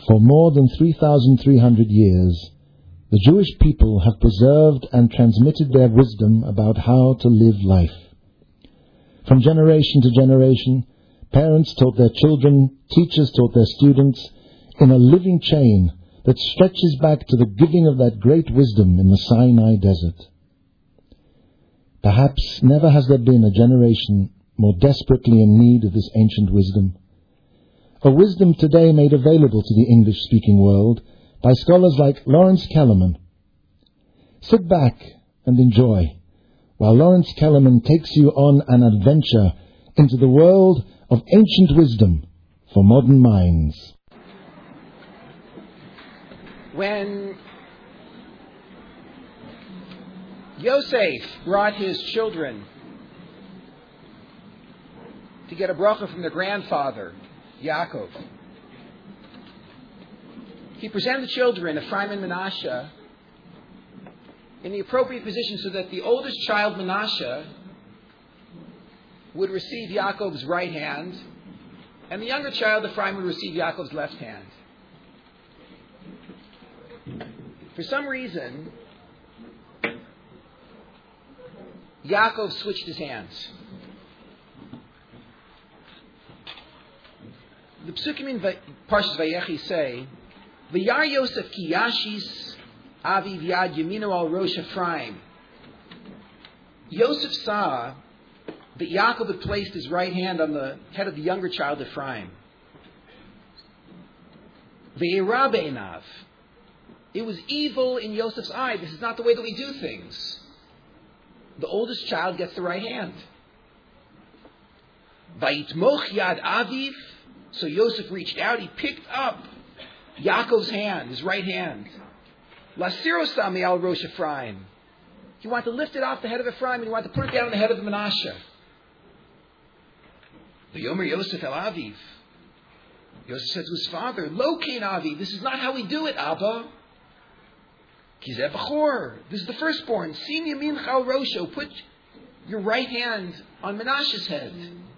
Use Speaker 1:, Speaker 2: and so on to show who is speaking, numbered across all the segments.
Speaker 1: For more than 3,300 years, the Jewish people have preserved and transmitted their wisdom about how to live life. From generation to generation, parents taught their children, teachers taught their students, in a living chain that stretches back to the giving of that great wisdom in the Sinai desert. Perhaps never has there been a generation more desperately in need of this ancient wisdom. A wisdom today made available to the English-speaking world by scholars like Lawrence Kellerman. Sit back and enjoy while Lawrence Kellerman takes you on an adventure into the world of ancient wisdom for modern minds.
Speaker 2: When Yosef brought his children to get a bracha from their grandfather, Yaakov, he presented the children, Ephraim and Manasseh, in the appropriate position so that the oldest child, Manasseh, would receive Yaakov's right hand, and the younger child, Ephraim, would receive Yaakov's left hand. For some reason, Yaakov switched his hands. The Psukim in Parshas Vayechi say, "V'yar Yosef ki yashis aviv yad yamino al rosh Ephraim." Yosef saw that Yaakov had placed his right hand on the head of the younger child Ephraim. Ve'era be'enav. It was evil in Yosef's eye. This is not the way that we do things. The oldest child gets the right hand. Vayitmoch yad aviv. So Yosef reached out. He picked up Yaakov's hand, his right hand. Lasiro sami al rosh Ephraim. He wanted to lift it off the head of Ephraim and he wanted to put it down on the head of Manasseh. Yomer Yosef el aviv. Yosef said to his father, Lo kein aviv. This is not how we do it, Abba. Kizeh b'chor. This is the firstborn. Sim yamin chal rosho. Put your right hand on Manasseh's head.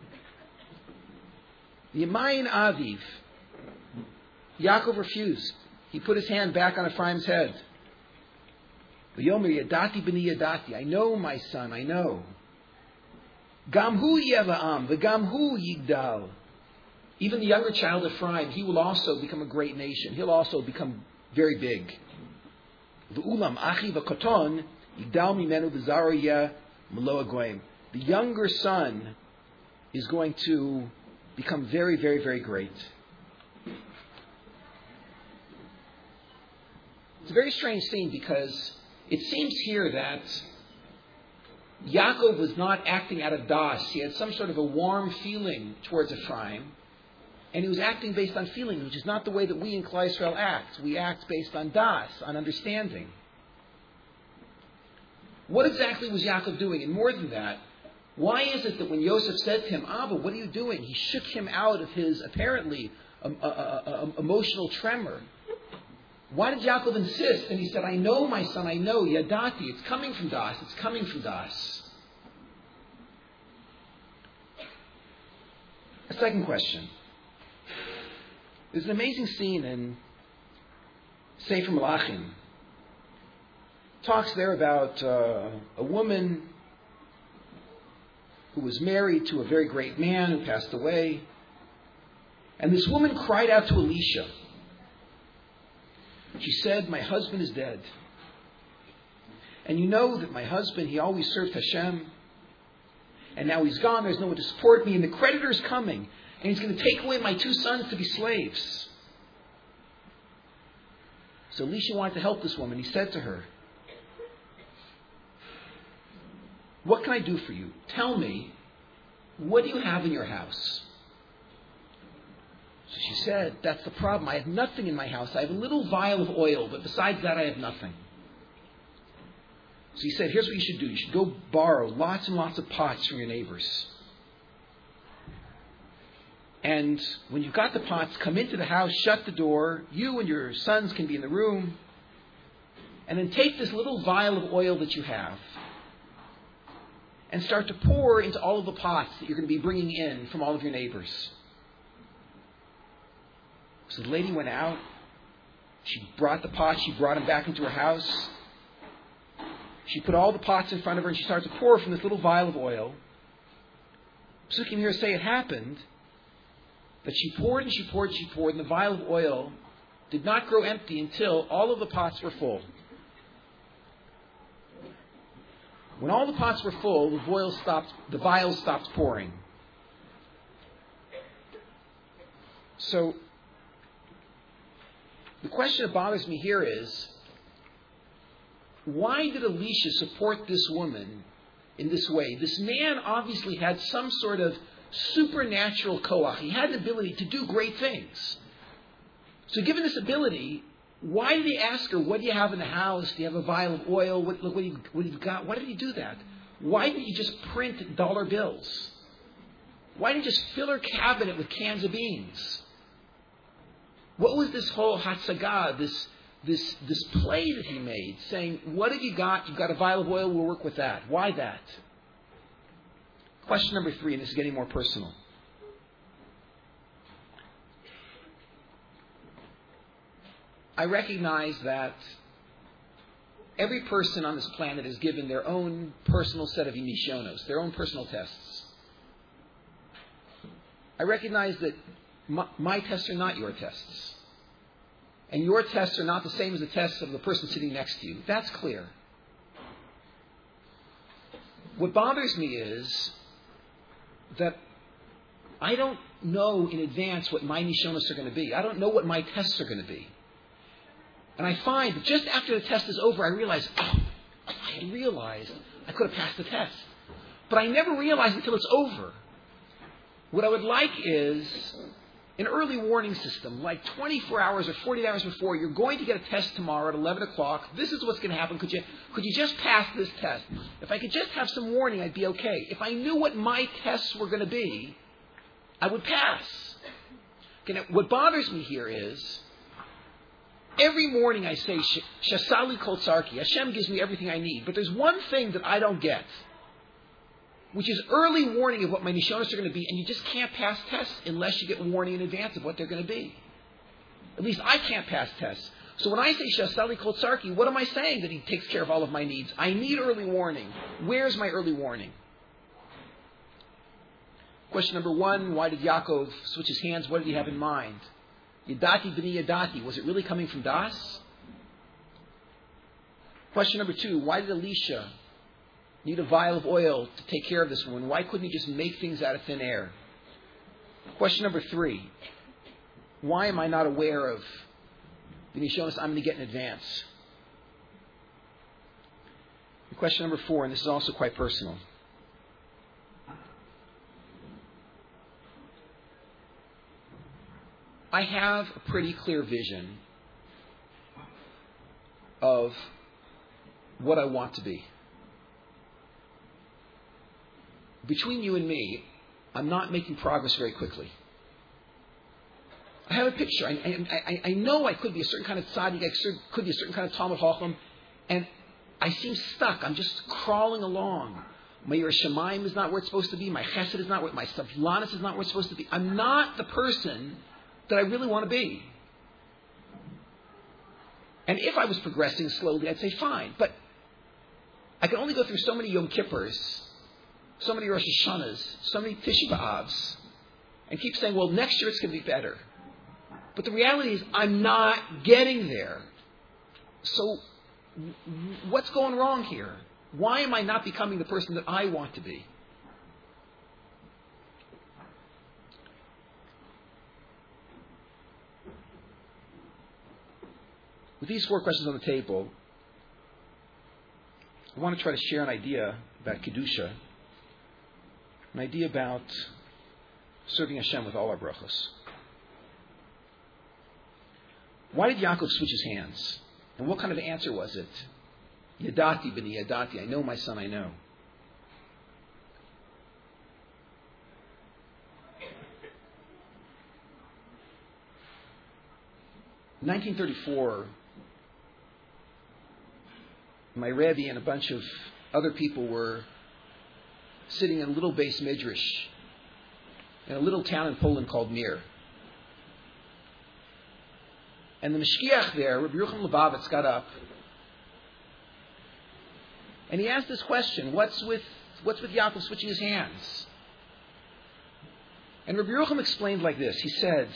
Speaker 2: Yemayin aviv. Yaakov refused. He put his hand back on Ephraim's head. V'yomer yadati b'ni yadati. I know, my son, I know. Gam hu yeva'am, v'gam hu yigdal. Even the younger child Ephraim, he will also become a great nation. He'll also become very big. V'ulam achi v'koton yigdal mimenu v'zaraya melo agoyim. The younger son is going to become very, very, very great. It's a very strange scene because it seems here that Yaakov was not acting out of das. He had some sort of a warm feeling towards Ephraim, and he was acting based on feeling, which is not the way that we in Klal Yisrael act. We act based on das, on understanding. What exactly was Yaakov doing? And more than that, why is it that when Yosef said to him, Abba, what are you doing? He shook him out of his apparently emotional tremor. Why did Yaakov insist? And he said, I know, my son, I know. Yadati, it's coming from das. It's coming from das. A second question. There's an amazing scene in Sefer Malachim. Talks there about a woman who was married to a very great man who passed away. And this woman cried out to Elisha. She said, my husband is dead. And you know that my husband, he always served Hashem. And now he's gone, there's no one to support me, and the creditor is coming. And he's going to take away my 2 sons to be slaves. So Elisha wanted to help this woman. He said to her, what can I do for you? Tell me, what do you have in your house? So she said, that's the problem. I have nothing in my house. I have a little vial of oil, but besides that, I have nothing. So he said, here's what you should do. You should go borrow lots and lots of pots from your neighbors. And when you've got the pots, come into the house, shut the door. You and your sons can be in the room. And then take this little vial of oil that you have and start to pour into all of the pots that you're going to be bringing in from all of your neighbors. So the lady went out. She brought the pots. She brought them back into her house. She put all the pots in front of her, and she started to pour from this little vial of oil. Psukim here say it happened that she poured and she poured and she poured, and the vial of oil did not grow empty until all of the pots were full. When all the pots were full, the vials stopped pouring. So, the question that bothers me here is, why did Elisha support this woman in this way? This man obviously had some sort of supernatural koach. He had the ability to do great things. So given this ability, why did he ask her, what do you have in the house? Do you have a vial of oil? What you've got? Why did he do that? Why didn't he just print dollar bills? Why didn't he just fill her cabinet with cans of beans? What was this whole hatzagah, this play that he made, saying, what have you got? You've got a vial of oil, we'll work with that. Why that? Question number 3, and this is getting more personal. I recognize that every person on this planet is given their own personal set of emissionos, their own personal tests. I recognize that my tests are not your tests. And your tests are not the same as the tests of the person sitting next to you. That's clear. What bothers me is that I don't know in advance what my nishonos are going to be. I don't know what my tests are going to be. And I find that just after the test is over, I realize, I had realized I could have passed the test. But I never realize until it's over. What I would like is an early warning system, like 24 hours or 48 hours before, you're going to get a test tomorrow at 11 o'clock. This is what's going to happen. Could you just pass this test? If I could just have some warning, I'd be okay. If I knew what my tests were going to be, I would pass. Okay, now, what bothers me here is, every morning I say, Shasali Kol Tzarki, Hashem gives me everything I need. But there's one thing that I don't get, which is early warning of what my nishonos are going to be, and you just can't pass tests unless you get warning in advance of what they're going to be. At least I can't pass tests. So when I say Shasali Kol Tzarki, what am I saying? That he takes care of all of my needs. I need early warning. Where's my early warning? Question number 1, why did Yaakov switch his hands? What did he have in mind? Yadati b'ni yadati. Was it really coming from Das? Question number 2, why did Elisha need a vial of oil to take care of this woman? Why couldn't he just make things out of thin air? Question number 3, why am I not aware of the nishonos I'm going to get in advance? And question number 4, and this is also quite personal. I have a pretty clear vision of what I want to be. Between you and me, I'm not making progress very quickly. I have a picture. I know I could be a certain kind of tzaddik, I could be a certain kind of Talmud Chacham, and I seem stuck. I'm just crawling along. My Yiras Shamayim is not where it's supposed to be. My Chesed is not where, my Savlanis is not where it's supposed to be. I'm not the person that I really want to be. And if I was progressing slowly, I'd say fine. But I can only go through so many Yom Kippurs, so many Rosh Hashanahs, so many Tisha B'Avs, and keep saying, well, next year it's going to be better. But the reality is, I'm not getting there. So, what's going wrong here? Why am I not becoming the person that I want to be? With these 4 questions on the table, I want to try to share an idea about Kedusha, an idea about serving Hashem with all our brachos. Why did Yaakov switch his hands? And what kind of answer was it? Yadati b'ni yadati. I know, my son, I know. In 1934, my Rebbe and a bunch of other people were sitting in a little base midrash in a little town in Poland called Mir. And the Meshkiach there, Rabbi Yerucham Lubavitz, got up and he asked this question: What's with Yaakov switching his hands? And Rabbi Yerucham explained like this. He said,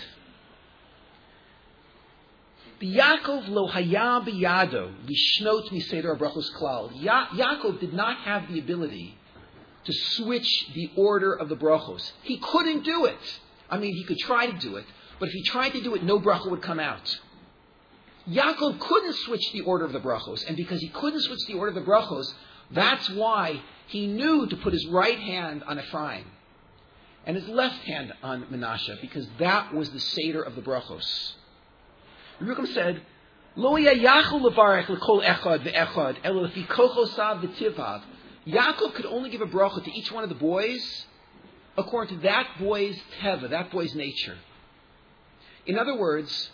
Speaker 2: Yaakov lo haya biyado lishnot miseder brachos klal. Yaakov did not have the ability to switch the order of the brachos. He couldn't do it. I mean, he could try to do it, but if he tried to do it, no bracha would come out. Yaakov couldn't switch the order of the brachos, and because he couldn't switch the order of the brachos, that's why he knew to put his right hand on Ephraim and his left hand on Menashe, because that was the seder of the brachos. Yerucham said, Lo yachol levarech lekol echad ve'echad elo lefi kochosav v'tivhav. Yaakov could only give a bracha to each one of the boys according to that boy's teva, that boy's nature. In other words,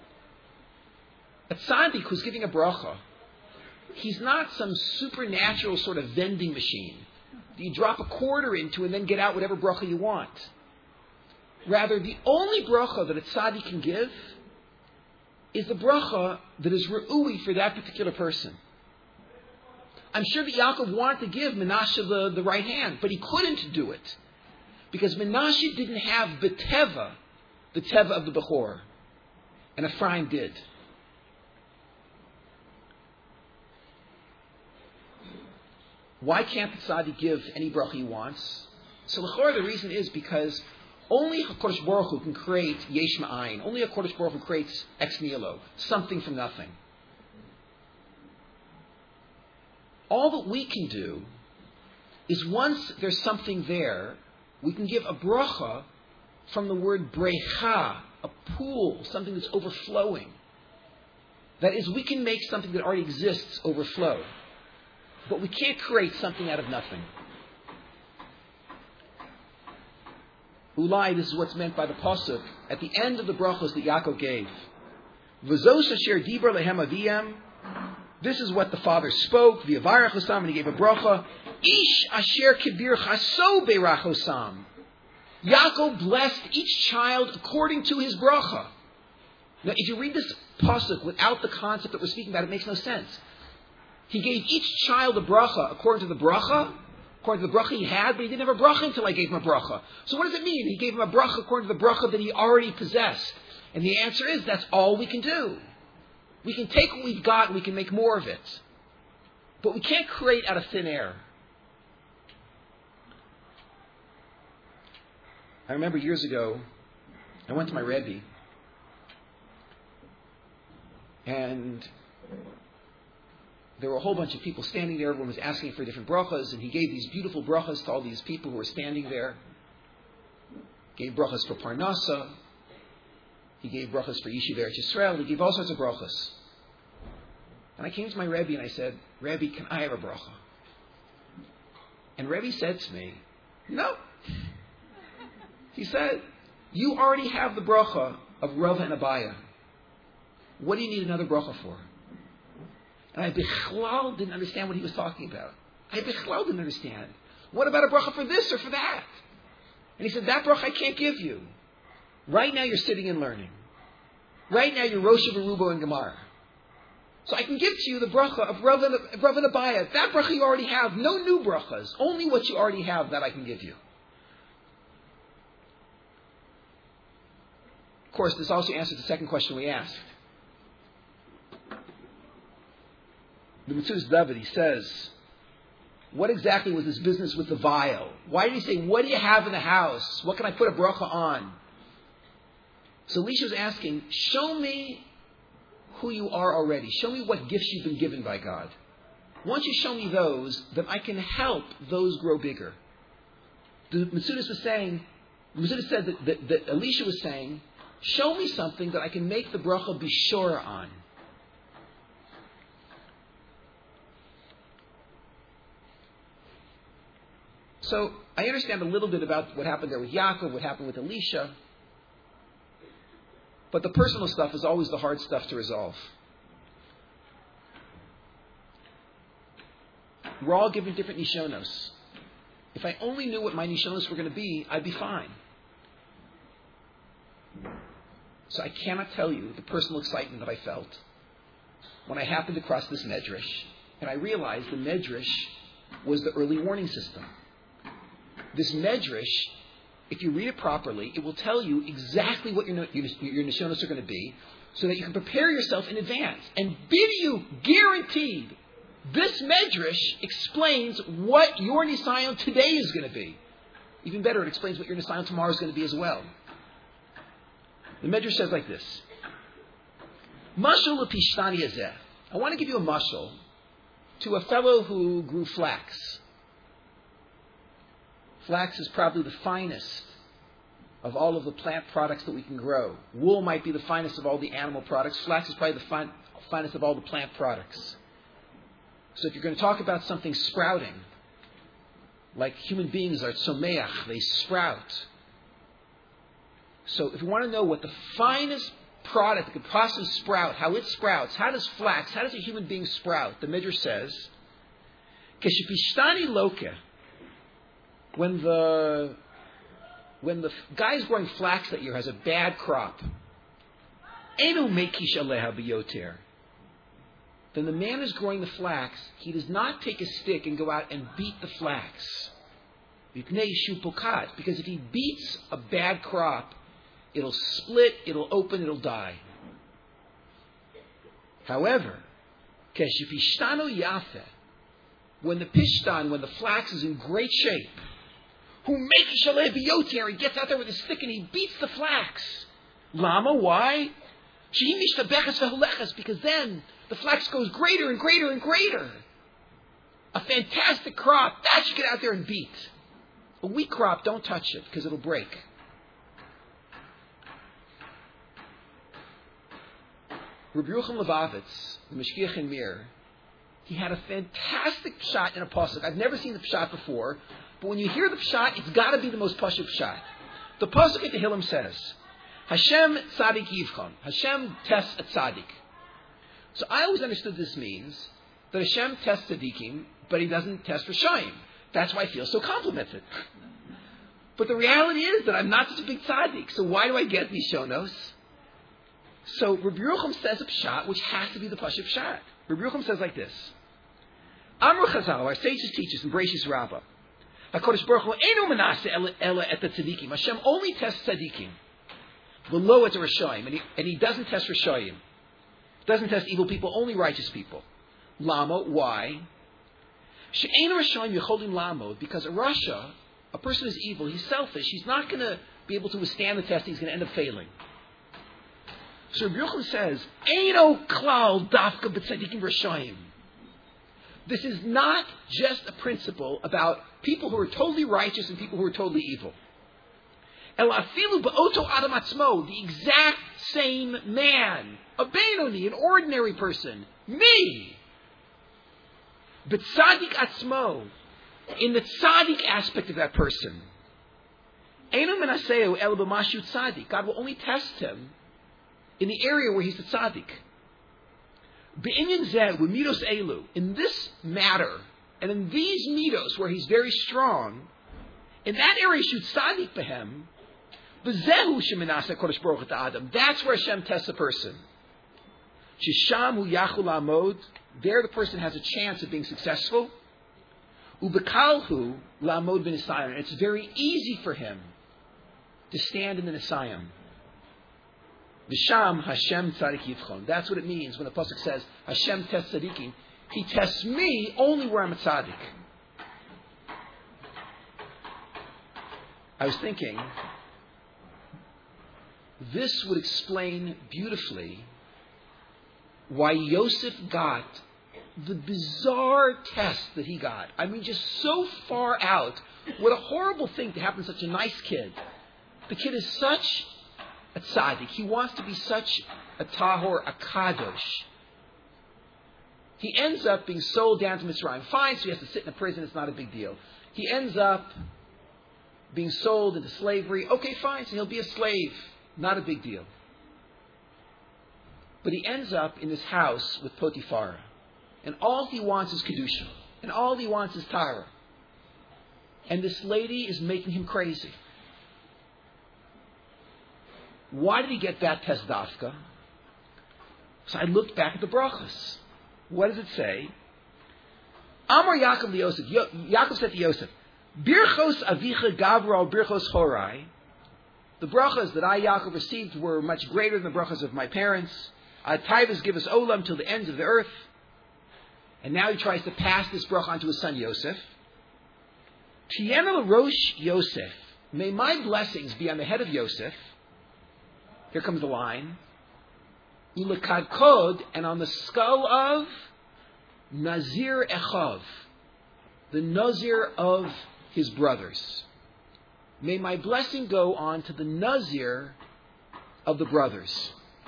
Speaker 2: a tzaddik who's giving a bracha, he's not some supernatural sort of vending machine that you drop a quarter into and then get out whatever bracha you want. Rather, the only bracha that a tzaddik can give is the bracha that is re'ui for that particular person. I'm sure that Yaakov wanted to give Menashe the right hand, but he couldn't do it because Menashe didn't have the teva of the Bechor, and Ephraim did. Why can't the tzaddik give any bracha he wants? So l'chorah, the reason is because only HaKadosh Baruch Hu can create yesh ma'ayin. Only HaKadosh Baruch Hu creates ex nihilo, something from nothing. All that we can do is once there's something there, we can give a bracha from the word brecha, a pool, something that's overflowing. That is, we can make something that already exists overflow. But we can't create something out of nothing. Ulai, this is what's meant by the pasuk at the end of the brachos that Yaakov gave. V'zos asher dibur lehem aviyem. This is what the father spoke. V'yavarech osam, and he gave a bracha. Ish asher kibir chaso beirach osam. Yaakov blessed each child according to his bracha. Now, if you read this pasuk without the concept that we're speaking about, it makes no sense. He gave each child a bracha according to the bracha he had, but he didn't have a bracha until I gave him a bracha. So what does it mean? He gave him a bracha according to the bracha that he already possessed. And the answer is, that's all we can do. We can take what we've got and we can make more of it. But we can't create out of thin air. I remember years ago, I went to my Rebbe, and there were a whole bunch of people standing there. Everyone was asking for different brachas, and he gave these beautiful brachas to all these people who were standing there. Gave brachas for Parnasa. He gave brachas for Yeshiva Eretz Yisrael. He gave all sorts of brachas. And I came to my Rebbe and I said, Rebbe, can I have a bracha? And Rebbe said to me, no. He said, you already have the bracha of Rava and Abaya. What do you need another bracha for? And I bichlal didn't understand what he was talking about. I bichlal didn't understand. What about a bracha for this or for that? And he said, that bracha I can't give you. Right now you're sitting and learning. Right now you're Rosh Harubo and Gemara. So I can give to you the bracha of Rav and Abaya. That bracha you already have. No new brachas. Only what you already have that I can give you. Of course, this also answers the second question we asked. The Metzudas David, he says, what exactly was this business with the vial? Why did he say, what do you have in the house? What can I put a bracha on? So Elisha was asking, show me who you are already. Show me what gifts you've been given by God. Once you show me those, then I can help those grow bigger. The Metzudas was saying, Metzudas said that Elisha was saying, show me something that I can make the bracha be sure on. So I understand a little bit about what happened there with Yaakov, what happened with Elisha. But the personal stuff is always the hard stuff to resolve. We're all given different nishonos. If I only knew what my nishonos were going to be, I'd be fine. So I cannot tell you the personal excitement that I felt when I happened to cross this medrash, and I realized the medrash was the early warning system. This medrash, if you read it properly, it will tell you exactly what your nisyonos are going to be, so that you can prepare yourself in advance. And you guaranteed, this medrash explains what your nisayon today is going to be. Even better, it explains what your nisayon tomorrow is going to be as well. The medrash says like this: Mashal l'pishtani hazeh. I want to give you a mashal to a fellow who grew flax. Flax is probably the finest of all of the plant products that we can grow. Wool might be the finest of all the animal products. Flax is probably the finest of all the plant products. So if you're going to talk about something sprouting, like human beings are tzomeach, they sprout. So if you want to know what the finest product that could possibly sprout, how it sprouts, how does flax, how does a human being sprout? The Midrash says, Keshepishtani loke, when the guy who's growing flax that year has a bad crop, Enu mekish aleha biyoter. Then the man who's growing the flax, he does not take a stick and go out and beat the flax. Because if he beats a bad crop, it'll split, it'll open, it'll die. However, keshepishtano yafe, when the flax is in great shape, who makes shaleh biyoter, he gets out there with a stick and he beats the flax. Lama, why? Because then the flax goes greater and greater and greater. A fantastic crop, that you get out there and beat. A weak crop, don't touch it because it'll break. Rabbi Yerucham Lubavitz, the Meshgiach in Mir, he had a fantastic pshat in a pasuk. I've never seen the pshat before, but when you hear the pshat, it's got to be the most pashut pshat. The pasuk at Tehillim says, Hashem tzadik yivchon. Hashem tests a tzadik. So I always understood this means that Hashem tests tzaddikim, but He doesn't test Rishayim. That's why I feel so complimented. But the reality is that I'm not such a big tzaddik, so why do I get these shonos? So Rabbi Yerucham says a pshat, which has to be the pashut pshat. Rabbi Yerucham says like this: Amru Chazal, our sages teach us in Bereshis Rabbah, HaKadosh Baruch Hu einu menaseh ela et tzaddikim. Hashem only tests tzaddikim, below et Rishayim, and He doesn't test Rishayim. Doesn't test evil people, only righteous people. Lama, why? She'einu Rishayim yecholim lamod, because a Rasha, a person is evil, he's selfish, he's not going to be able to withstand the test, he's going to end up failing. So Rabbi Yochanan says, Eino klal dafka b'tzadikim Rishayim. This is not just a principle about people who are totally righteous and people who are totally evil. Elafilu ba'oto adam atzmo, the exact same man, a Benoni, an ordinary person, me. But tzaddik atzmo, in the tzaddik aspect of that person, eino menaseu el b'mashu tzaddik. God will only test him in the area where he's the tzaddik. Be'inyan zeh u'midos elu, in this matter, and in these midos where he's very strong, in that area should tzaddik behem. B'zehu sheminasa kodesh baruch adam. That's where Hashem tests a person. Shisham hu yachul amod. There the person has a chance of being successful. Ubekalhu lamod b'nisayim. It's very easy for him to stand in the nisayim. V'sham Hashem tzadik yivchon. That's what it means when the pasuk says Hashem tests tzadikim. He tests me only where I'm a tzadik. I was thinking, this would explain beautifully why Yosef got the bizarre test that he got. I mean, just so far out. What a horrible thing to happen to such a nice kid. The kid is such a tzaddik. He wants to be such a tahor, a kadosh. He ends up being sold down to Mitzrayim. Fine, so he has to sit in a prison. It's not a big deal. He ends up being sold into slavery. Okay, fine, so he'll be a slave. Not a big deal. But he ends up in this house with Potiphar. And all he wants is Kedusha. And all he wants is Torah. And this lady is making him crazy. Why did he get that test dafka? So I looked back at the brachas. What does it say? Amar Yaakov li Yosef. Yaakov said to Yosef, Birchos avicha gavra birchos horai. The brachas that I, Yaakov, received were much greater than the brachas of my parents. Taivas give us olam till the ends of the earth. And now he tries to pass this bracha on to his son Yosef. Tiena Rosh Yosef. May my blessings be on the head of Yosef. Here comes the line. Ilakad kod, and on the skull of Nazir Echav, the Nazir of his brothers. May my blessing go on to the Nazir of the brothers.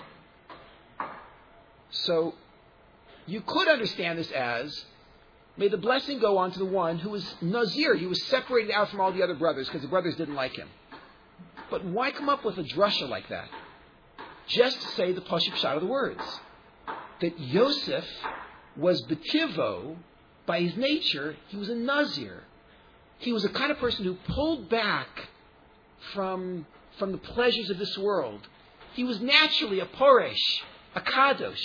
Speaker 2: So, you could understand this as, may the blessing go on to the one who was Nazir. He was separated out from all the other brothers because the brothers didn't like him. But why come up with a drasha like that? Just to say the Pashut Pshat of the words. That Yosef was betivo, by his nature, he was a Nazir. He was the kind of person who pulled back from the pleasures of this world. He was naturally a Poresh, a Kadosh.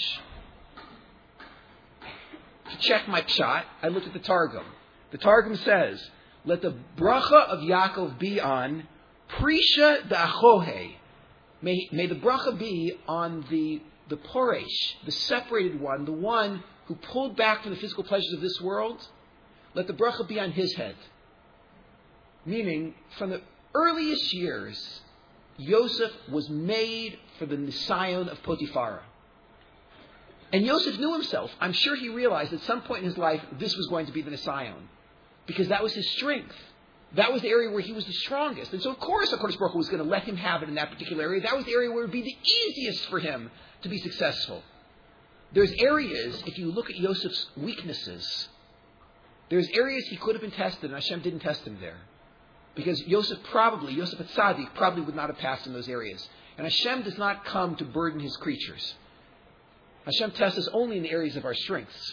Speaker 2: To check my pshat, I looked at the Targum. The Targum says, let the bracha of Yaakov be on Prisha da'achohe. May the bracha be on the Poresh, the separated one, the one who pulled back from the physical pleasures of this world. Let the bracha be on his head. Meaning, from the earliest years, Yosef was made for the Nisayon of Potiphara. And Yosef knew himself. I'm sure he realized at some point in his life this was going to be the Nisayon. Because that was his strength. That was the area where he was the strongest. And so, of course, HaKadosh Baruch Hu was going to let him have it in that particular area. That was the area where it would be the easiest for him to be successful. There's areas, if you look at Yosef's weaknesses, there's areas he could have been tested, and Hashem didn't test him there. Because Yosef HaTzadik probably would not have passed in those areas. And Hashem does not come to burden his creatures. Hashem tests us only in the areas of our strengths.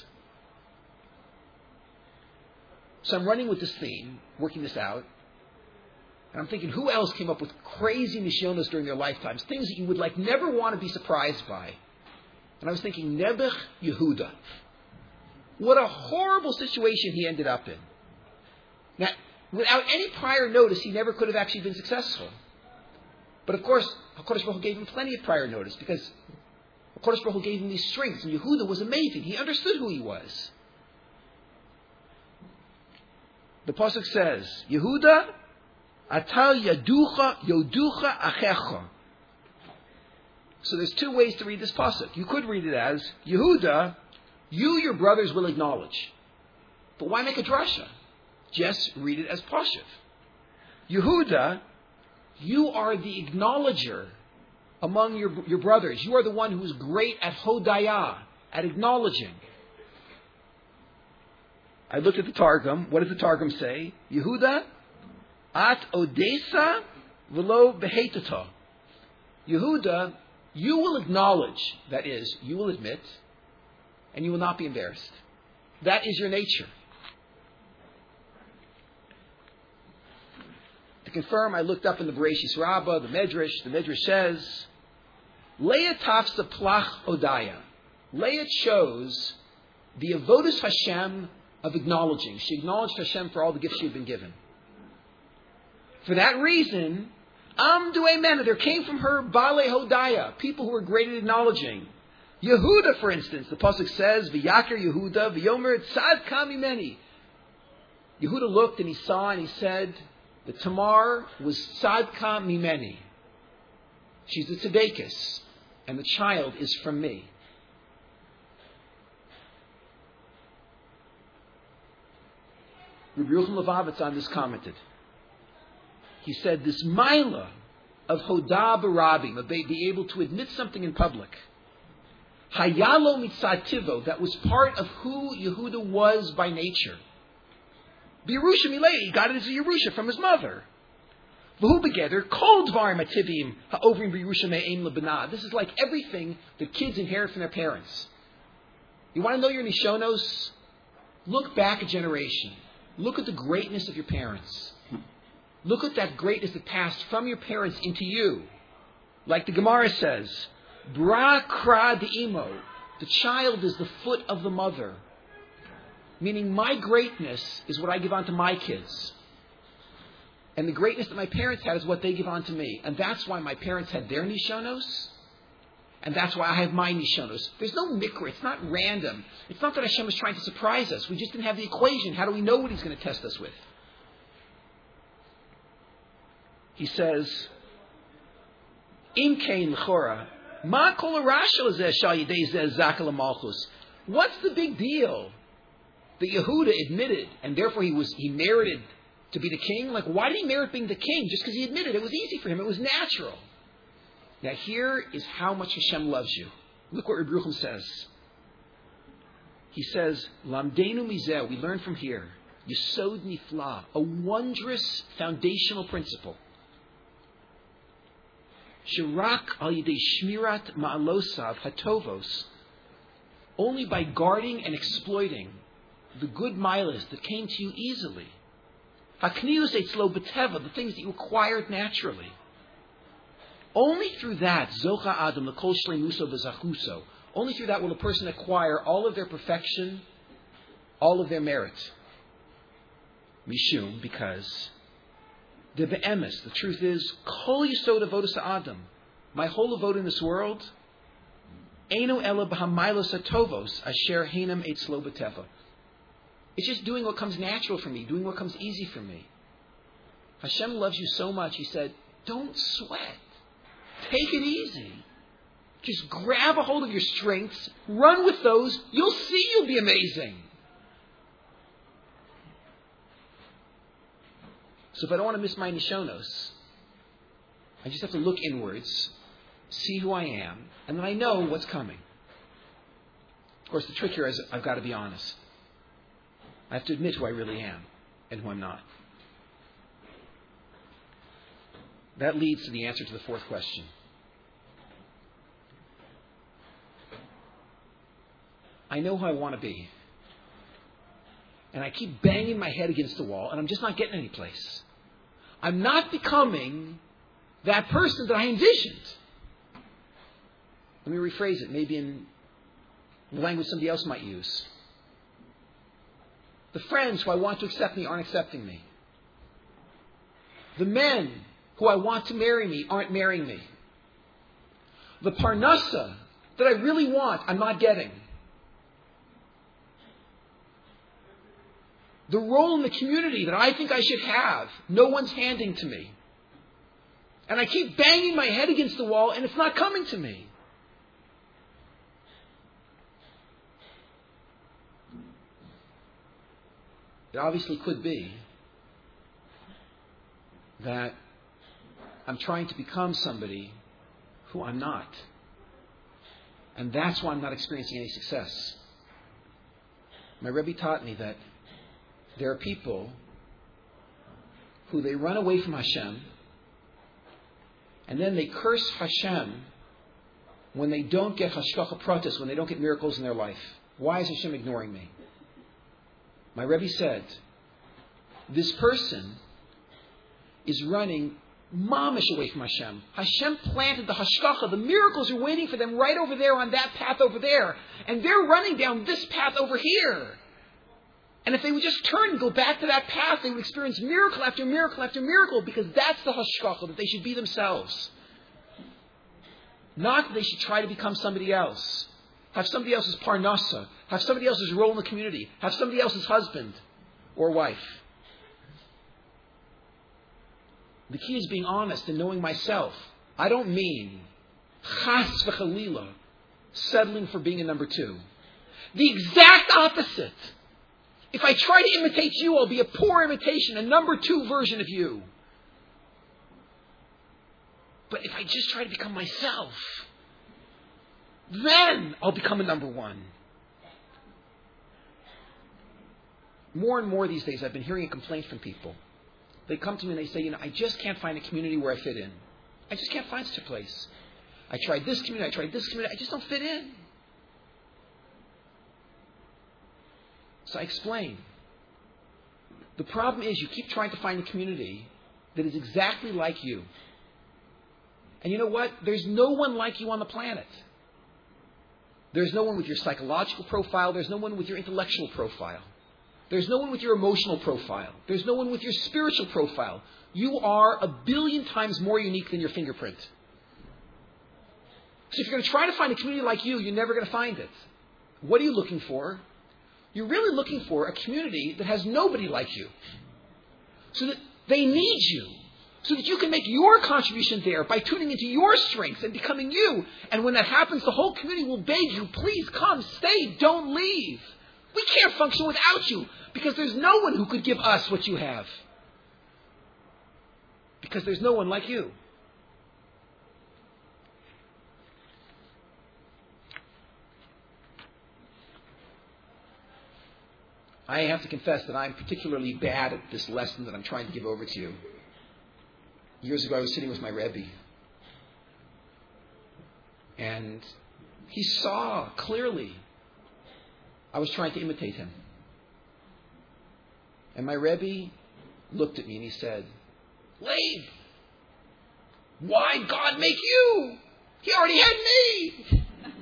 Speaker 2: So I'm running with this theme, working this out, and I'm thinking, who else came up with crazy nisyonos during their lifetimes? Things that you would never want to be surprised by. And I was thinking, Nebuch Yehuda. What a horrible situation he ended up in. Now, without any prior notice, he never could have actually been successful. But of course, HaKadosh Baruch Hu gave him plenty of prior notice, because HaKadosh Baruch Hu gave him these strengths, and Yehuda was amazing. He understood who he was. The pasuk says, Yehuda, atal yoducha achecha. So there's two ways to read this pasuk. You could read it as, Yehuda, you, your brothers, will acknowledge. But why make a drasha? Just read it as Pashut. Yehuda, you are the acknowledger among your brothers. You are the one who is great at hodaya, at acknowledging. I looked at the Targum. What does the Targum say? Yehuda, at odesa v'lo behetata. Yehuda, you will acknowledge, that is, you will admit, and you will not be embarrassed. That is your nature. To confirm, I looked up in the Bereshis Rabbah, the Medrash. The Medrash says, Leah tafsa plach odaya. Leah chose the avodas Hashem of acknowledging. She acknowledged Hashem for all the gifts she had been given. For that reason, Amdu Emena, there came from her Bale Hodaya, people who were great at acknowledging. Yehuda, for instance, the pasuk says, V'yakir Yehuda, V'yomer tzad ka mimeni. Yehuda looked and he saw and he said, the Tamar was tzad ka mimeni. She's a tzedekis, and the child is from me. Rabbi Yochanan Levavitz on this commented. He said, this Maila of Hodah Barabim, of be able to admit something in public, Hayalo Mitzativo, that was part of who Yehuda was by nature. Birusha Milei, he got it as a Yerusha from his mother. V'hu begeder, kol dvarim ativim ha'ovrim b'Yerusha me'eim lebanah. This is like everything that kids inherit from their parents. You want to know your nishonos? Look back a generation. Look at the greatness of your parents. Look at that greatness that passed from your parents into you. Like the Gemara says, Bra kra de'imo, the child is the foot of the mother. Meaning my greatness is what I give on to my kids. And the greatness that my parents had is what they give on to me. And that's why my parents had their nishonos. And that's why I have my nishonos. There's no mikra. It's not random. It's not that Hashem is trying to surprise us. We just didn't have the equation. How do we know what He's going to test us with? He says, Im kein l'chora, ma kol harashel zeh shal yidei zeh zaka l'malchus. What's the big deal that Yehuda admitted, and therefore he merited to be the king? Like, why did he merit being the king? Just because he admitted it was easy for him. It was natural. Now, here is how much Hashem loves you. Look what Reb Rucham says. He says, Lamdenu mizeh, we learn from here, Yesod nifla, a wondrous foundational principle. Shirak al yidei shmirat ma'alosav hatovos, only by guarding and exploiting the good milas that came to you easily. Haknius etzlo b'teva, the things that you acquired naturally. Only through that, zocha adam l'kol shleimuso v'zachuso, only through that will a person acquire all of their perfection, all of their merit. Mishum, because the be'emes, the truth is, kol yisod avodas adam, my whole avodah in this world, eino ela b'hamaylos hatovos asher heinam etzlo b'teva. It's just doing what comes natural for me, doing what comes easy for me. Hashem loves you so much, He said, don't sweat. Take it easy. Just grab a hold of your strengths, run with those, you'll see you'll be amazing. So if I don't want to miss my nishonos, I just have to look inwards, see who I am, and then I know what's coming. Of course, the trick here is I've got to be honest. I have to admit who I really am and who I'm not. That leads to the answer to the fourth question. I know who I want to be. And I keep banging my head against the wall, and I'm just not getting any place. I'm not becoming that person that I envisioned. Let me rephrase it, maybe in the language somebody else might use. The friends who I want to accept me aren't accepting me. The men who I want to marry me aren't marrying me. The parnasa that I really want, I'm not getting. The role in the community that I think I should have, no one's handing to me. And I keep banging my head against the wall, and it's not coming to me. It obviously could be that I'm trying to become somebody who I'm not. And that's why I'm not experiencing any success. My Rebbe taught me that there are people who they run away from Hashem, and then they curse Hashem when they don't get hashgacha pratis, when they don't get miracles in their life. Why is Hashem ignoring me? My Rebbe said, this person is running mamish away from Hashem. Hashem planted the hashgacha. The miracles are waiting for them right over there on that path over there. And they're running down this path over here. And if they would just turn and go back to that path, they would experience miracle after miracle after miracle, because that's the hashgacha, that they should be themselves. Not that they should try to become somebody else. Have somebody else's parnasa. Have somebody else's role in the community. Have somebody else's husband or wife. The key is being honest and knowing myself. I don't mean chas v'chalila, settling for being a number two. The exact opposite. If I try to imitate you, I'll be a poor imitation, a number two version of you. But if I just try to become myself, then I'll become a number one. More and more these days, I've been hearing a complaint from people. They come to me and they say, I just can't find a community where I fit in. I just can't find such a place. I tried this community, I tried this community, I just don't fit in. So I explain. The problem is you keep trying to find a community that is exactly like you. And you know what? There's no one like you on the planet. There's no one with your psychological profile. There's no one with your intellectual profile. There's no one with your emotional profile. There's no one with your spiritual profile. You are 1 billion times more unique than your fingerprint. So if you're going to try to find a community like you, you're never going to find it. What are you looking for? You're really looking for a community that has nobody like you. So that they need you. So that you can make your contribution there by tuning into your strengths and becoming you. And when that happens, the whole community will beg you, please come, stay, don't leave. We can't function without you because there's no one who could give us what you have. Because there's no one like you. I have to confess that I'm particularly bad at this lesson that I'm trying to give over to you. Years ago, I was sitting with my Rebbe. And he saw clearly I was trying to imitate him. And my Rebbe looked at me and he said, Leib, why'd God make you? He already had me.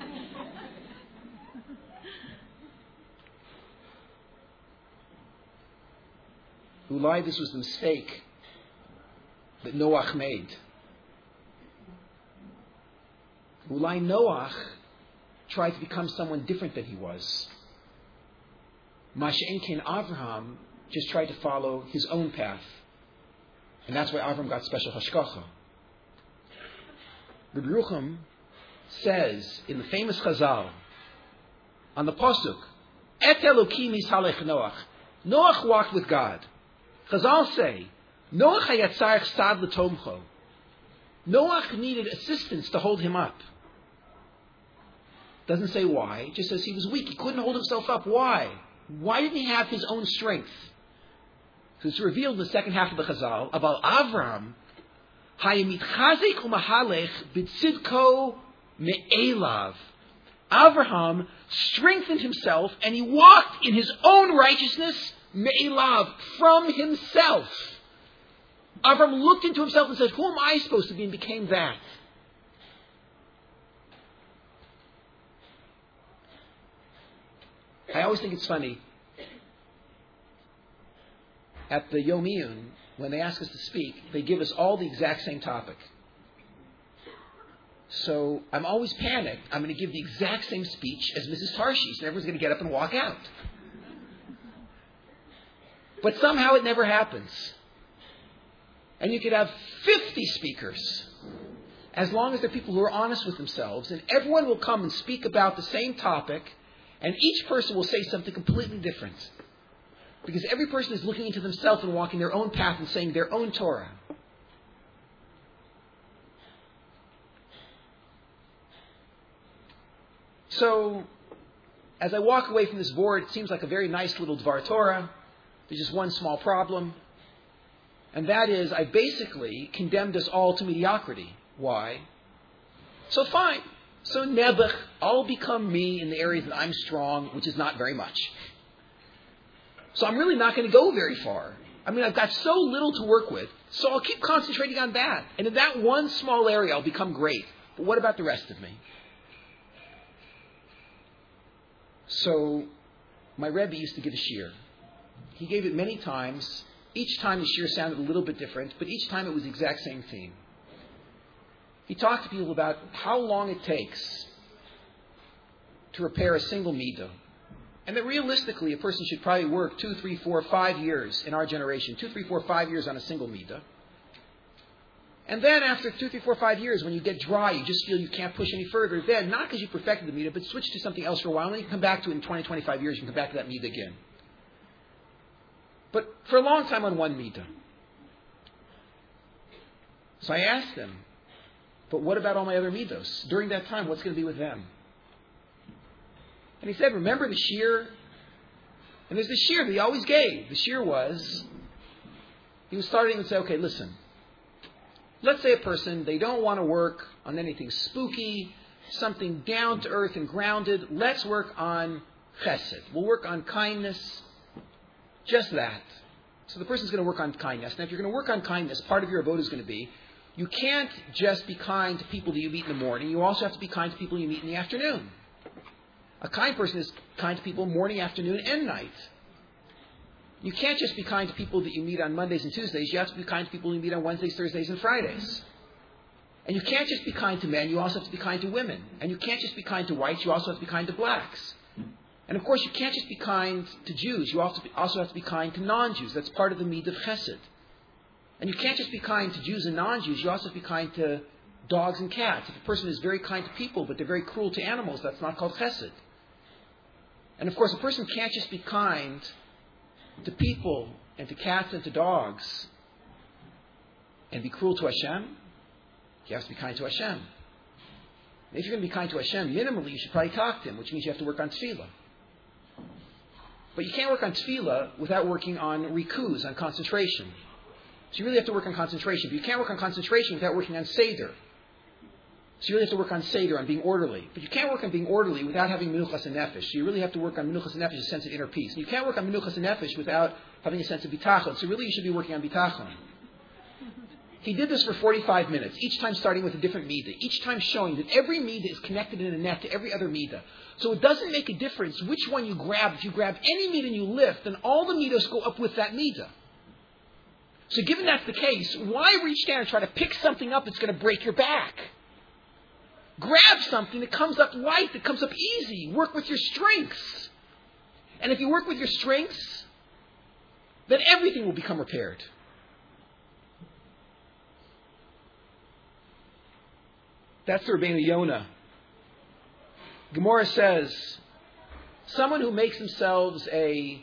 Speaker 2: Ulai, this was the mistake that Noach made. Ulai Noach tried to become someone different than he was. Masha'en Ken Avraham just tried to follow his own path. And that's why Avraham got special hashgacha. Rabbi Yerucham says in the famous Chazal, on the Pasuk, Et Elokim Yisalech Noach. Noach walked with God. Chazal say, Noach hayatzarech sad l'tomcho. Noach needed assistance to hold him up. Doesn't say why, just says he was weak. He couldn't hold himself up. Why? Why didn't he have his own strength? So it's revealed in the second half of the Chazal about Avram, hayamitchazek u'mahalech b'tzidko me'elav. Avraham strengthened himself and he walked in his own righteousness, me'elav, from himself. Avram looked into himself and said, who am I supposed to be? And became that. I always think it's funny. At the Yom Iyun, when they ask us to speak, they give us all the exact same topic. So I'm always panicked. I'm going to give the exact same speech as Mrs. Tarshish, and everyone's going to get up and walk out. But somehow it never happens. And you could have 50 speakers, as long as they're people who are honest with themselves, and everyone will come and speak about the same topic, and each person will say something completely different. Because every person is looking into themselves and walking their own path and saying their own Torah. So, as I walk away from this board, it seems like a very nice little Dvar Torah. There's just one small problem. And that is, I basically condemned us all to mediocrity. Why? So fine. So Nebuch, I'll become me in the areas that I'm strong, which is not very much. So I'm really not going to go very far. I mean, I've got so little to work with, so I'll keep concentrating on that. And in that one small area, I'll become great. But what about the rest of me? So my Rebbe used to give a shir. He gave it many times. Each time the shir sounded a little bit different, but each time it was the exact same theme. He talked to people about how long it takes to repair a single midah. And that realistically, a person should probably work 2, 3, 4, 5 years in our generation. 2, 3, 4, 5 years on a single midah. And then after 2, 3, 4, 5 years, when you get dry, you just feel you can't push any further. Then, not because you perfected the midah, but switch to something else for a while. And then you can come back to it in 20, 25 years. You can come back to that midah again. But for a long time on one midah. So I asked him, but what about all my other midos? During that time, what's going to be with them? And he said, remember the shir? And there's the shir that he always gave. The shir was, he was starting to say, okay, listen. Let's say a person, they don't want to work on anything spooky, something down to earth and grounded. Let's work on chesed. We'll work on kindness. Just that. So the person's going to work on kindness. Now, if you're going to work on kindness, part of your avodah is going to be You can't just be kind to people that you meet in the morning. You also have to be kind to people you meet in the afternoon. A kind person is kind to people morning, afternoon, and night. You can't just be kind to people that you meet on Mondays and Tuesdays. You have to be kind to people you meet on Wednesdays, Thursdays, and Fridays. And you can't just be kind to men. You also have to be kind to women. And you can't just be kind to whites. You also have to be kind to blacks. And of course, you can't just be kind to Jews. You also have to be kind to non-Jews. That's part of the midah of chesed. And you can't just be kind to Jews and non-Jews. You also have to be kind to dogs and cats. If a person is very kind to people, but they're very cruel to animals, that's not called chesed. And of course, a person can't just be kind to people and to cats and to dogs and be cruel to Hashem. You have to be kind to Hashem. If you're going to be kind to Hashem, minimally you should probably talk to Him, which means you have to work on tefillah. But you can't work on tefillah without working on rikuz, on concentration. So you really have to work on concentration. But you can't work on concentration without working on seder. So you really have to work on seder, on being orderly. But you can't work on being orderly without having menuchas and nefesh. So you really have to work on menuchas and nefesh, a sense of inner peace. And you can't work on menuchas and nefesh without having a sense of bitachon. So really you should be working on bitachon. He did this for 45 minutes, each time starting with a different midah, each time showing that every midah is connected in a net to every other midah. So it doesn't make a difference which one you grab. If you grab any midah and you lift, then all the midahs go up with that midah. So given that's the case, why reach down and try to pick something up that's going to break your back? Grab something that comes up light, that comes up easy. Work with your strengths. And if you work with your strengths, then everything will become repaired. That's the Rabbeinu Yonah. Gemara says, someone who makes themselves a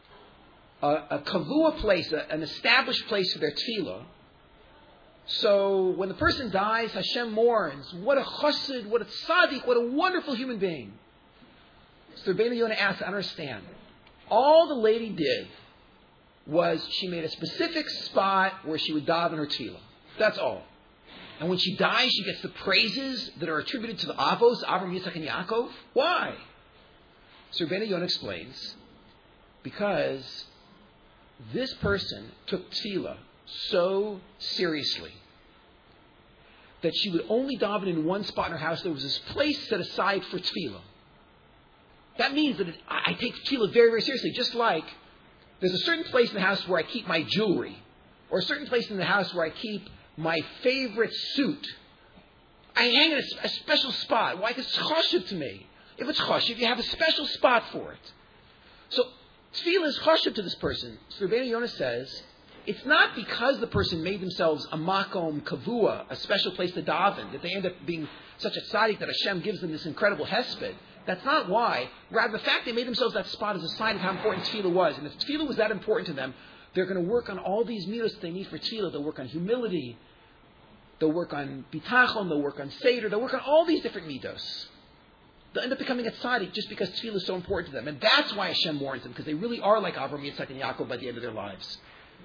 Speaker 2: kavua place, an established place for their tefillah. So when the person dies, Hashem mourns. What a chassid, what a tzaddik, what a wonderful human being. So Rabbeinu Yonah asks, I understand. All the lady did was she made a specific spot where she would daven her tefillah. That's all. And when she dies, she gets the praises that are attributed to the Avos, Avram, Yitzchak, and Yaakov. Why? So Rabbeinu Yonah explains, because this person took tefillah so seriously that she would only daven in one spot in her house. There was this place set aside for tefillah. That means that I take tefillah very, very seriously, just like there's a certain place in the house where I keep my jewelry, or a certain place in the house where I keep my favorite suit. I hang in a special spot. Why? Because it's chashuv to me. If it's chashuv, you have a special spot for it. So tefillah is chashuv to this person. So Rabbeinu Yonah says, it's not because the person made themselves a makom kavua, a special place to daven, that they end up being such a tzaddik that Hashem gives them this incredible hesped. That's not why. Rather, the fact they made themselves that spot is a sign of how important tefillah was. And if tefillah was that important to them, they're going to work on all these midos that they need for tefillah. They'll work on humility. They'll work on bitachon. They'll work on seder. They'll work on all these different midos. They'll end up becoming a tzaddik just because tefillah is so important to them. And that's why Hashem warns them, because they really are like Avram, Yitzchak, and Yaakov by the end of their lives.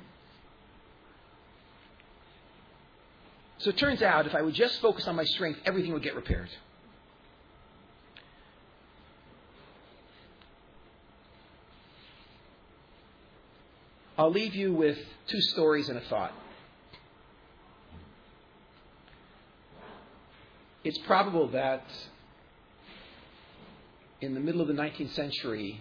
Speaker 2: So it turns out, if I would just focus on my strength, everything would get repaired. I'll leave you with two stories and a thought. It's probable that in the middle of the 19th century,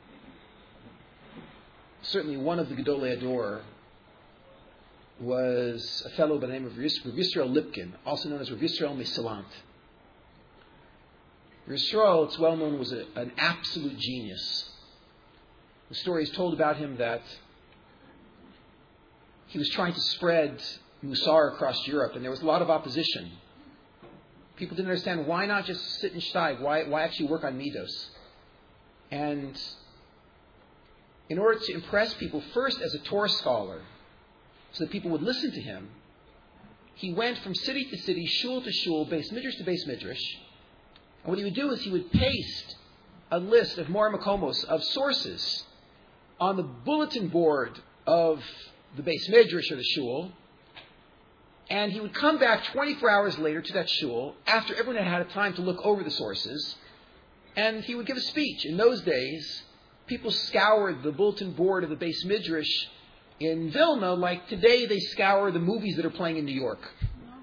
Speaker 2: certainly one of the Gedolei Hador was a fellow by the name of Rav Yisrael Lipkin, also known as Rav Yisrael Mesilant. Rav Yisrael, it's well known, was an absolute genius. The story is told about him that he was trying to spread Musar across Europe, and there was a lot of opposition. People didn't understand, why not just sit in Steig? Why actually work on Midos? And in order to impress people, first as a Torah scholar, so that people would listen to him, he went from city to city, shul to shul, Beis Midrash to Beis Midrash. And what he would do is he would paste a list of Mor Makomos, of sources, on the bulletin board of the Beis Midrash or the shul, and he would come back 24 hours later to that shul, after everyone had had time to look over the sources, and he would give a speech. In those days, people scoured the bulletin board of the Beis Midrash in Vilna like today they scour the movies that are playing in New York.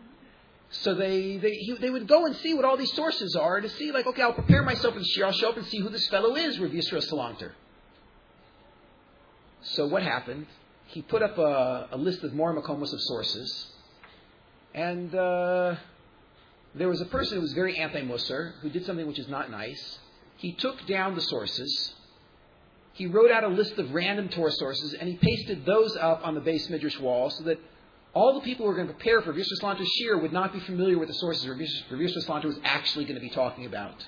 Speaker 2: So they would go and see what all these sources are to see, like, okay, I'll prepare myself for the shiur. I'll show up and see who this fellow is, Rav Yisrael Salanter. So what happened? He put up a list of more makomos of sources, and there was a person who was very anti-Musar, who did something which is not nice. He took down the sources. He wrote out a list of random Torah sources, and he pasted those up on the Beis Midrash wall so that all the people who were going to prepare for Rav Yisrael Salanter's shiur would not be familiar with the sources Rav Yisrael Salanter was actually going to be talking about.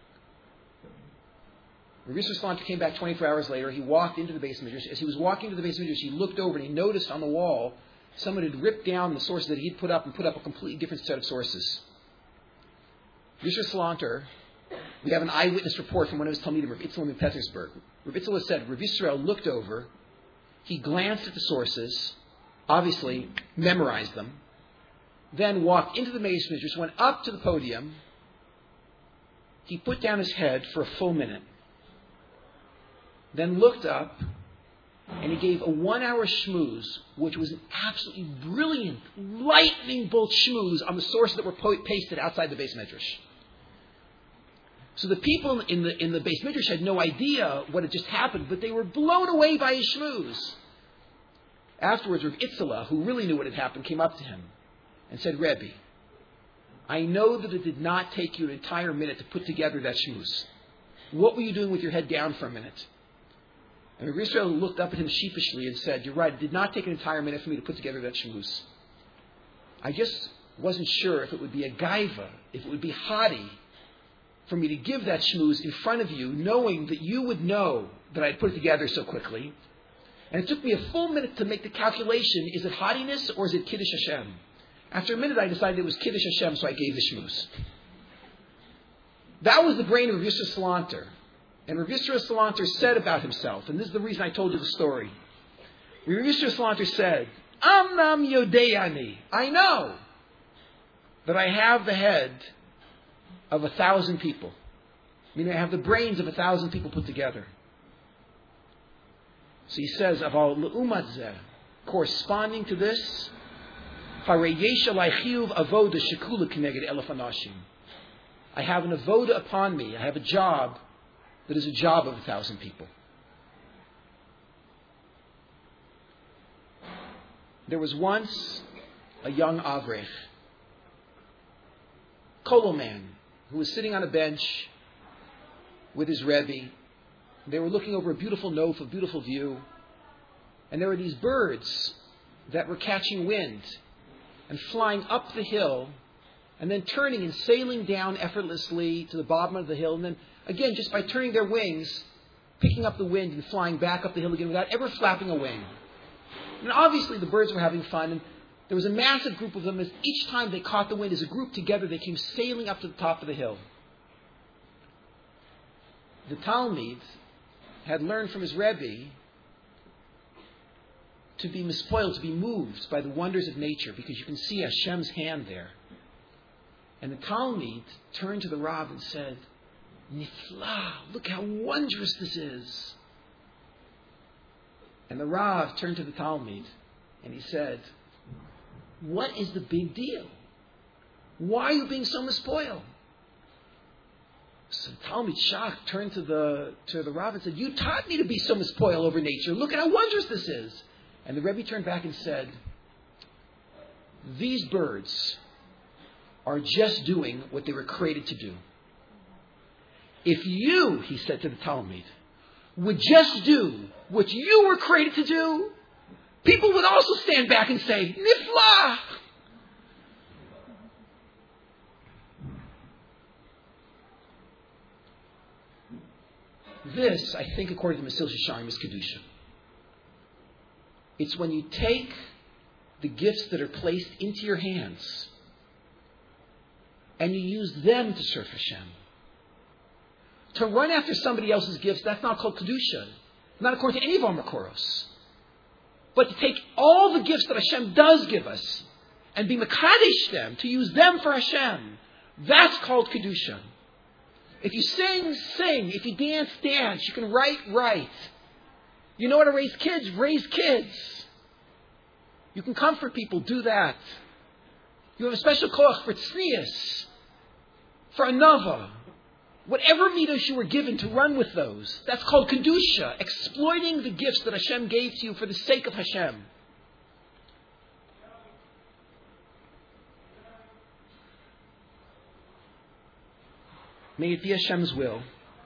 Speaker 2: Rav Yisrael Salanter came back 24 hours later. He walked into the Beis Midrash. As he was walking to the Beis Midrash, he looked over and he noticed on the wall someone had ripped down the sources that he'd put up and put up a completely different set of sources. Rav Yisrael Salanter, we have an eyewitness report from one of his Talmidim, Rav Itzler in Petersburg. Rav Itzler said, Rav Yisrael looked over, he glanced at the sources, obviously memorized them, then walked into the Beis Midrash, went up to the podium, he put down his head for a full minute, then looked up, and he gave a 1-hour schmooze, which was an absolutely brilliant, lightning bolt schmooze on the sources that were pasted outside the Beis Midrash. So the people in the Beis Midrash had no idea what had just happened, but they were blown away by his schmooze. Afterwards, Rav Itzela, who really knew what had happened, came up to him and said, Rebbe, I know that it did not take you an entire minute to put together that schmooze. What were you doing with your head down for a minute? And Rav Yisrael looked up at him sheepishly and said, you're right, it did not take an entire minute for me to put together that schmooze. I just wasn't sure if it would be a gaiva, if it would be haughty for me to give that schmooze in front of you, knowing that you would know that I'd put it together so quickly. And it took me a full minute to make the calculation, is it haughtiness or is it Kiddush Hashem? After a minute, I decided it was Kiddush Hashem, so I gave the shmuz. That was the brain of Rav Yisrael Salanter. And Rav Yisrael Salanter said about himself, and this is the reason I told you the story. Rav Yisrael Salanter said, Amnam Yodeyani, I know that I have the head of 1,000 people. Meaning I have the brains of 1,000 people put together. So he says, Aval L'umat Zeh, corresponding to this, Harei yesh alai chiyuv avoda shekula k'neged elef anashim. I have an avoda upon me. I have a job that is a job of 1,000 people. There was once a young avrech, kolo man, who was sitting on a bench with his Rebbe. They were looking over a beautiful nof, a beautiful view. And there were these birds that were catching wind and flying up the hill and then turning and sailing down effortlessly to the bottom of the hill. And then, again, just by turning their wings, picking up the wind and flying back up the hill again without ever flapping a wing. And obviously the birds were having fun. And there was a massive group of them. As each time they caught the wind as a group together, they came sailing up to the top of the hill. The Talmid had learned from his Rebbe to be mispoiled, to be moved by the wonders of nature, because you can see Hashem's hand there. And the Talmid turned to the Rav and said, Nifla, look how wondrous this is. And the Rav turned to the Talmid and he said, what is the big deal? Why are you being so mispoiled? So Talmid shocked turned to the Rav and said, you taught me to be so mispoiled over nature. Look at how wondrous this is. And the Rebbe turned back and said, these birds are just doing what they were created to do. If you, he said to the Talmid, would just do what you were created to do, people would also stand back and say, Nifla! This, I think, according to Mesilas Yesharim, is Kedusha. It's when you take the gifts that are placed into your hands and you use them to serve Hashem. To run after somebody else's gifts, that's not called Kedusha. Not according to any of our Makoros. But to take all the gifts that Hashem does give us and be Mekadesh them, to use them for Hashem, that's called Kedusha. If you sing, sing. If you dance, dance. You can write, write. You know how to raise kids? Raise kids. You can comfort people, do that. You have a special koach for tznius, for anava. Whatever midos you were given to run with those, that's called kedusha, exploiting the gifts that Hashem gave to you for the sake of Hashem. May it be Hashem's will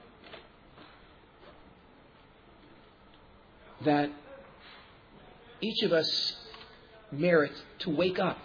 Speaker 2: that each of us merit to wake up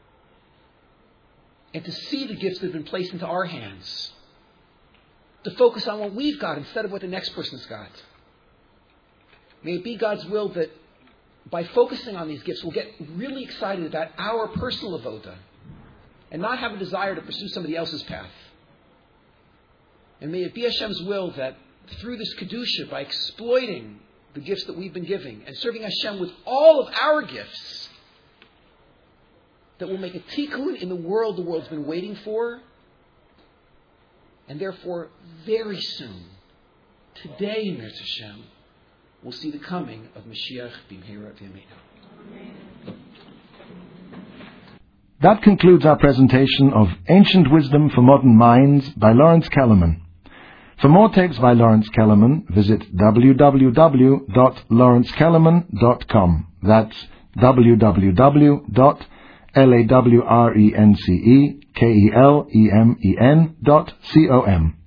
Speaker 2: and to see the gifts that have been placed into our hands, to focus on what we've got instead of what the next person's got. May it be God's will that by focusing on these gifts, we'll get really excited about our personal avoda and not have a desire to pursue somebody else's path. And may it be Hashem's will that through this kedusha, by exploiting the gifts that we've been giving and serving Hashem with all of our gifts, that we'll make a tikkun in the world's been waiting for. And therefore, very soon, today, Mir Hashem, we'll see the coming of Mashiach b'mheira v'yameinu.
Speaker 1: That concludes our presentation of Ancient Wisdom for Modern Minds by Lawrence Kellerman. For more tapes by Lawrence Kellerman, visit www.lawrencekellerman.com. That's www.lawrencekellemen.com.